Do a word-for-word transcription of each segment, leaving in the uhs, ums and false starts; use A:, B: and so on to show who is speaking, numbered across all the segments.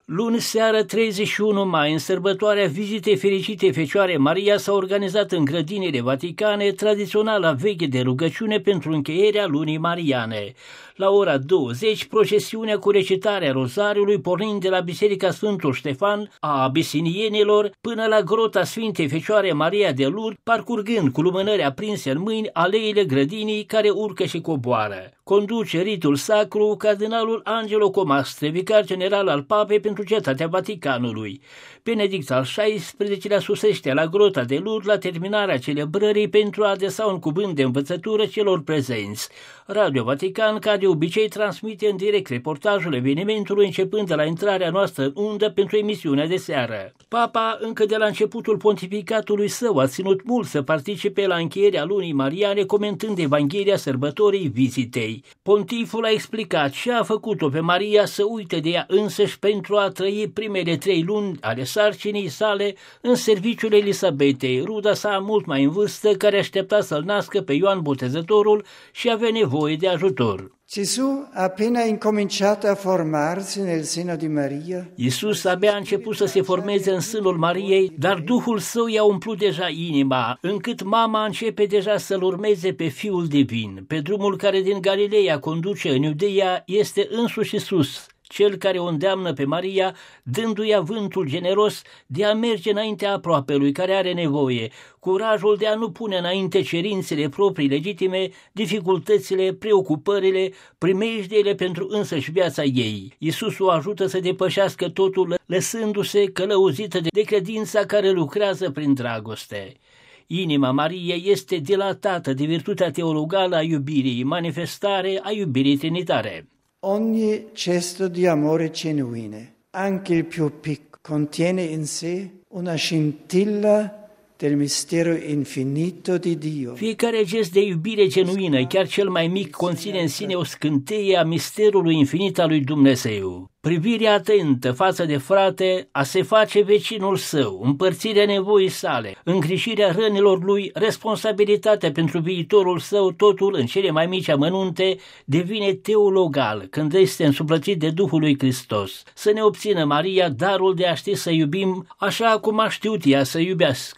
A: Luni seară, treizeci și unu mai, în sărbătoarea vizitei fericitei Fecioare Maria, s-a organizat în grădinile Vaticane tradiționala veche de rugăciune pentru încheierea lunii mariane. La ora douăzeci, procesiunea cu recitarea rozariului pornind de la Biserica Sfântul Ștefan a abisinienilor până la grota Sfintei Fecioare Maria de Lourdes, parcurgând cu lumânări aprinse în mâini aleile grădinii care urcă și coboară. Conduce ritul sacru cardinalul Angelo Comastre, vicar general al Papei pentru Cetatea Vaticanului. Benedict al șaisprezecelea susește la grota de Lourdes la terminarea celebrării pentru a adresa un cuvânt de învățătură celor prezenți. Radio Vatican, ca de obicei, transmite în direct reportajul evenimentului începând de la intrarea noastră în undă pentru emisiunea de seară. Papa, încă de la începutul pontificatului său, a ținut mult să participe la încheierea lunii mariane, comentând Evanghelia sărbătorii vizitei. Pontiful a explicat ce a făcut-o pe Maria să uite de ea însăși pentru a trăi primele trei luni ale sarcinii sale în serviciul Elisabetei, ruda sa mult mai în vârstă, care aștepta să-l nască pe Ioan Botezătorul și avea nevoie de ajutor.
B: Gesù ha appena incominciato a formarsi nel seno di Maria.
A: Iisus abia a început să se formeze în sânul Mariei, dar Duhul Său i-a umplut deja inima, încât mama începe deja să-L urmeze pe Fiul Divin. Pe drumul care din Galileea conduce în Iudeea este însuși Iisus, Cel care o îndeamnă pe Maria, dându-i avântul generos de a merge înaintea aproapelui care are nevoie, curajul de a nu pune înainte cerințele proprii legitime, dificultățile, preocupările, primejdiile pentru însăși viața ei. Iisus o ajută să depășească totul, lăsându-se călăuzită de credința care lucrează prin dragoste. Inima Mariei este dilatată de virtutea teologală a iubirii, manifestare a iubirii trinitare.
B: Ogni gesto di amore genuine, anche il più piccolo, contiene in sé una scintilla del mistero infinito di Dio.
A: Fiecare gest de iubire genuină, chiar cel mai mic, conține în sine o scânteie a misterului infinit al lui Dumnezeu. Privirea atentă față de frate, a se face vecinul său, împărțirea nevoii sale, îngrijirea rănilor lui, responsabilitatea pentru viitorul său, totul în cele mai mici amănunte, devine teologal când este însuplățit de Duhul lui Hristos. Să ne obțină Maria darul de a ști să iubim așa cum a știut ea să iubească.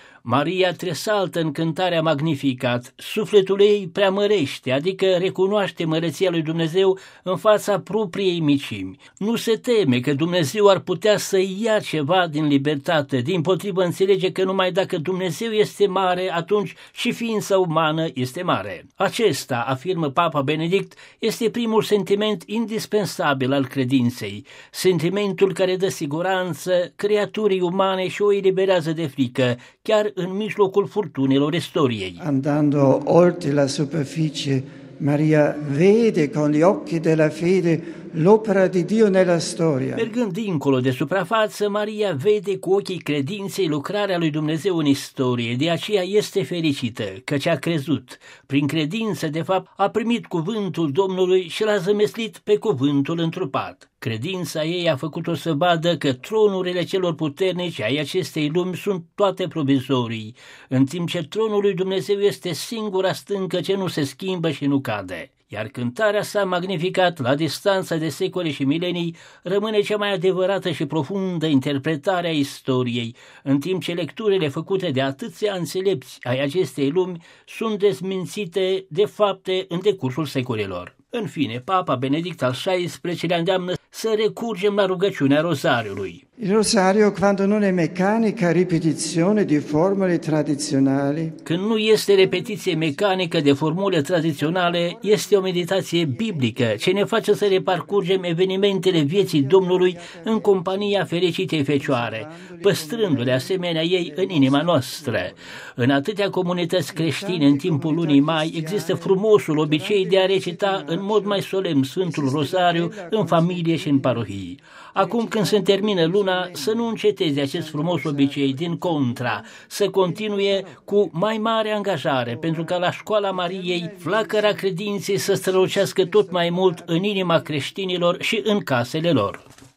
A: Maria tresaltă în cântarea Magnificat, sufletul ei preamărește, adică recunoaște măreția lui Dumnezeu în fața propriei micimi. Nu se teme că Dumnezeu ar putea să ia ceva din libertate, dimpotrivă înțelege că numai dacă Dumnezeu este mare, atunci și ființa umană este mare. Acesta, afirmă Papa Benedict, este primul sentiment indispensabil al credinței, sentimentul care dă siguranță creaturii umane și o eliberează de frică, chiar în mijlocul furtunilor istoriei.
B: Andando oltre la superficie, Maria vede con gli occhi della fede l'opera di Dio nella storia.
A: Mergând dincolo de suprafață, Maria vede cu ochii credinței lucrarea lui Dumnezeu în istorie, de aceea este fericită, căci a crezut. Prin credință, de fapt, a primit cuvântul Domnului și l-a zămeslit pe cuvântul întrupat. Credința ei a făcut-o să vadă că tronurile celor puternici ai acestei lumi sunt toate provizorii, în timp ce tronul lui Dumnezeu este singura stâncă ce nu se schimbă și nu cade. Iar cântarea sa Magnificat, la distanță de secole și milenii, rămâne cea mai adevărată și profundă interpretare a istoriei, în timp ce lecturile făcute de atâția înțelepți ai acestei lumi sunt dezmințite de fapte în decursul secolelor. În fine, Papa Benedict al șaisprezecelea îndeamnă să recurgem la rugăciunea Rozariului.
B: Il rosario, quando non è meccanica ripetizione di formule tradizionali,
A: când nu este repetiție mecanică de formule tradiționale, este o meditație biblică ce ne face să reparcurgem evenimentele vieții Domnului în compania fericitei Fecioare, păstrându-le asemenea ei în inima noastră. În atâtea comunități creștine în timpul lunii mai există frumosul obicei de a recita în mod mai solemn Sfântul Rosariu în familie și în parohii. Acum când se termină luna, să nu înceteze acest frumos obicei, din contra, să continue cu mai mare angajare, pentru ca la școala Mariei flacăra credinței să strălucească tot mai mult în inima creștinilor și în casele lor.